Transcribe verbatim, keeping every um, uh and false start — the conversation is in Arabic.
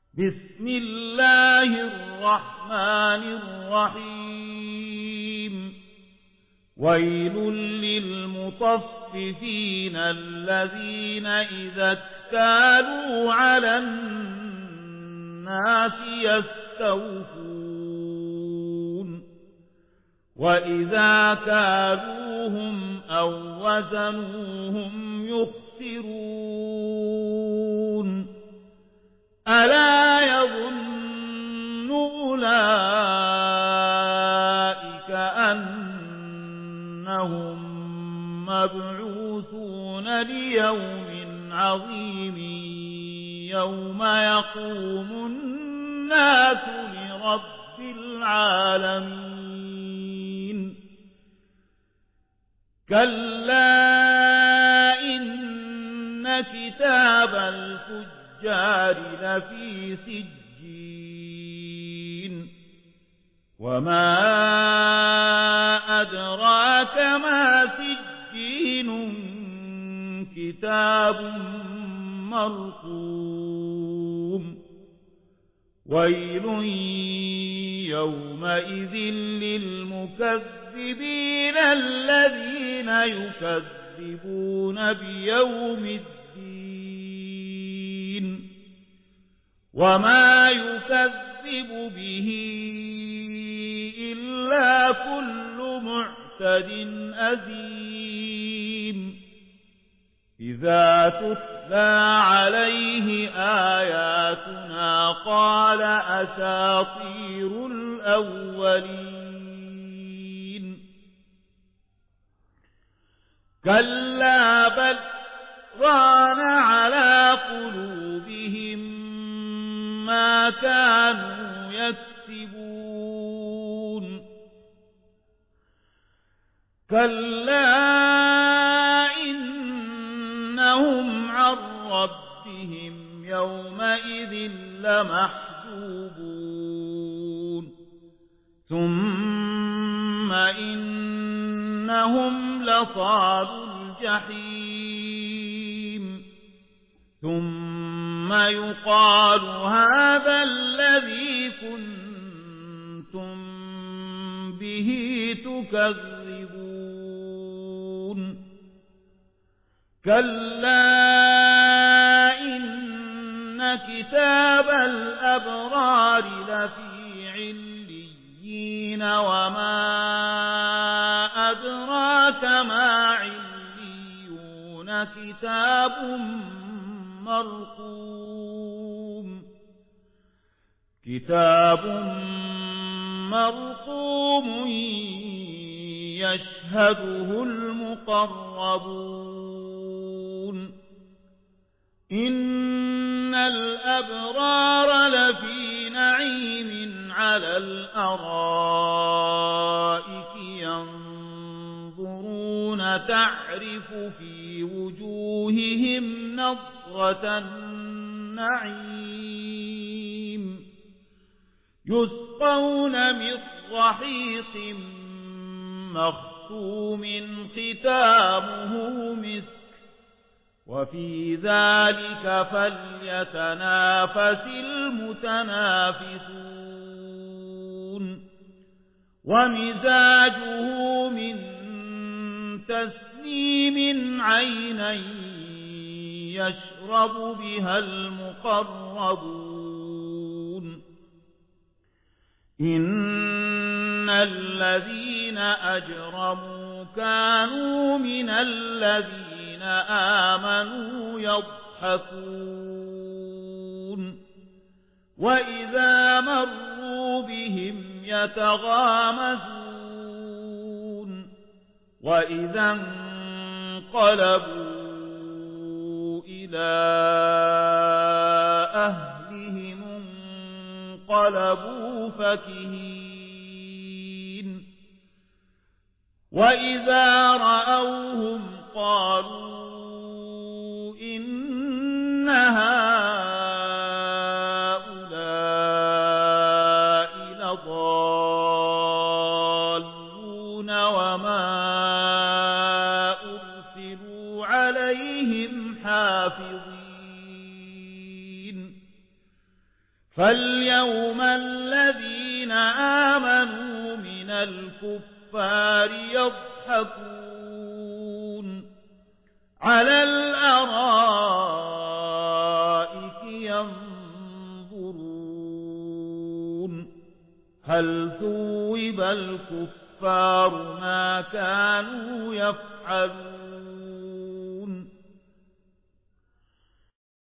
بسم الله الرحمن الرحيم ويل للمطففين الذين إذا اكتالوا على الناس يستوفون وإذا كالوهم أو وزنوهم يخسرون ألا يظن أولئك أنهم مبعوثون ليوم عظيم يوم يقوم الناس لرب العالمين كلا إن كتاب الفجار الفجار لفي سجين وما أدراك ما سجين كتاب مرقوم ويل يومئذ للمكذبين الذين يكذبون بيوم الدين وما يكذب به إلا كل معتد أثيم إذا تتلى عليه آياتنا قال أساطير الأولين كلا بل ران على قلوبهم ما كانوا يكسبون كلا إنهم عن ربهم يومئذ لمحجوبون ثم إنهم لصالو الجحيم ثم يقال هذا الذي كنتم به تكذبون كلا إن كتاب الأبرار لفي عليين وما أدراك ما عليون كتاب مرقوم كتاب مرقوم يشهده المقربون إن الأبرار لفي نعيم على الأرائك ينظرون تعرف في وجوههم نضرة النعيم يسقون من رحيق مختوم ختامه مسك وفي ذلك فليتنافس المتنافسون ومزاجه من تسنيم عينا يشرب بها المقربون إن الذين أجرموا كانوا من الذين آمنوا يضحكون وإذا مروا بهم يتغامزون وإذا انقلبوا إلى أهلهم انقلبوا فكهين وإذا رأوهم قالوا إن هؤلاء لضالون وما أرسلوا عليهم حافظين فاليوم الذين آمنوا من الكفار يضحكون على الأرائك ينظرون هل ثوب الكفار ما كانوا يفعلون